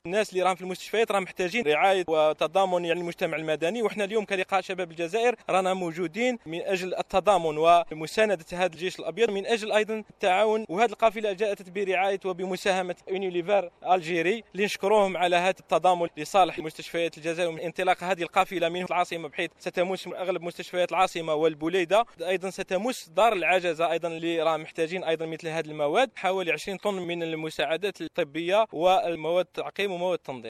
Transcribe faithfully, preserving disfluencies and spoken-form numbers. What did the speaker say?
الناس اللي راهم في المستشفيات راهم محتاجين رعايه وتضامن يعني المجتمع المدني، وحنا اليوم كلقاء شباب الجزائر رانا موجودين من اجل التضامن ومسانده هذا الجيش الابيض، من اجل ايضا التعاون. وهذه القافله جاءت برعايه وبمساهمه يونيليفر الجيري اللي نشكروهم على هذا التضامن لصالح مستشفيات الجزائر. من انطلاق هذه القافله من العاصمه بحيث ستمس اغلب مستشفيات العاصمه والبوليده، ايضا ستمس دار العجزه ايضا اللي راه محتاجين ايضا مثل هذه المواد، حوالي عشرين طن من المساعدات الطبيه والمواد التعقيم ومواد التنظيف.